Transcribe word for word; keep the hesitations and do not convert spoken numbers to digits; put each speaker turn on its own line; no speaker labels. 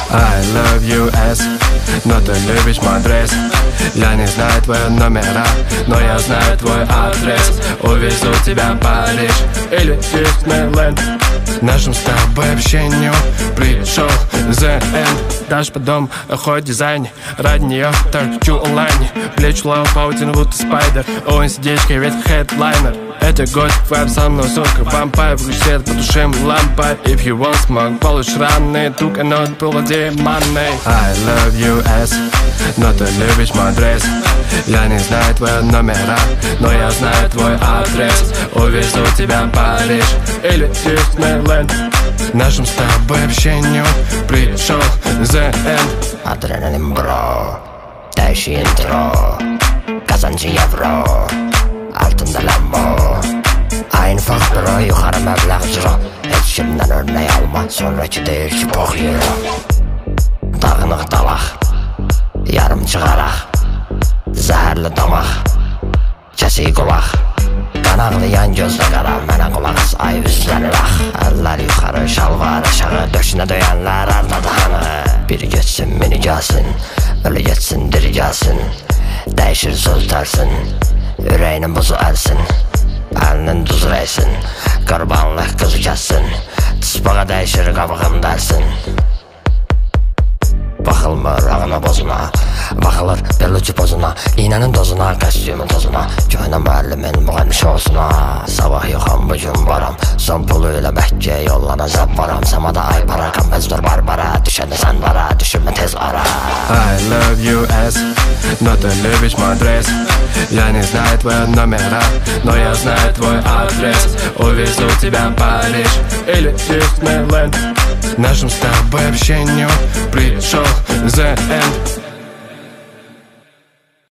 I love you S, но ты любишь мой адрес. Я не знаю твои номера, но я знаю твой адрес. Увезу тебя в Париж или Диснейленд. Нашему с тобой общению пришел The End. Даже по дому хоть дизайн, ради нее торчу онлайн. Плечу лаву паутину, будто спайдер. Ой, сердечко, ведь хедлайнер. Это гость, твоя со мной сумка. Вампайр, выключи свет, потушим лампой. If you want smoke, получишь раны. Тук, оно повладеет маной. I love you S, но ты любишь мой адрес. Я не знаю твои номера, но я знаю твой адрес. Увезу тебя в Париж или Диснейленд. Нашему с тобой общению пришел The End.
Adrenalin bro, değişi intro, kazancı euro, altında Lambo. Aynı fark bro, yukarı meblağ ciro. Hiç kimden örneği alma, sonraki değil ki bok euro. Dağınıq dalaq, yarım çıxaraq, zəhərli damaq, kəsik qulaq. Qanaqlayan gözlə qara, mənə qulaq as, ay üzlənir ax. Əllər yuxarı, şalvar aşağı, döşünə döyənlər ardadı hanı. Biri geçsin, mini gəlsin, ölü geçsin, diri gəlsin. Dəyişir söz tərsin, ürəyinin buzu ərsin. Əlinin duzu rəysin, qırbanlıq qızı kəssin. Tısbağa dəyişir, qabığım dərsin. Baxılmır ağına bozuna, baxılır bellucu pozuna. İğnənin dozuna, kostyumun tozuna, köhnə müəllimin müğənni şousuna. Sabah yoxam, bugün varam, son pulu ilə Məkkəyə yollana zəb varam. Səmada ay para, qampezdur barbara, düşəndə sən vara, düşünmə tez ara.
I love you S, но ты любишь мой адрес. Я не знаю твои номера, но я знаю твой адрес. Увезу тебя в Париж или Диснейленд. Нашему с тобой общению пришел The End.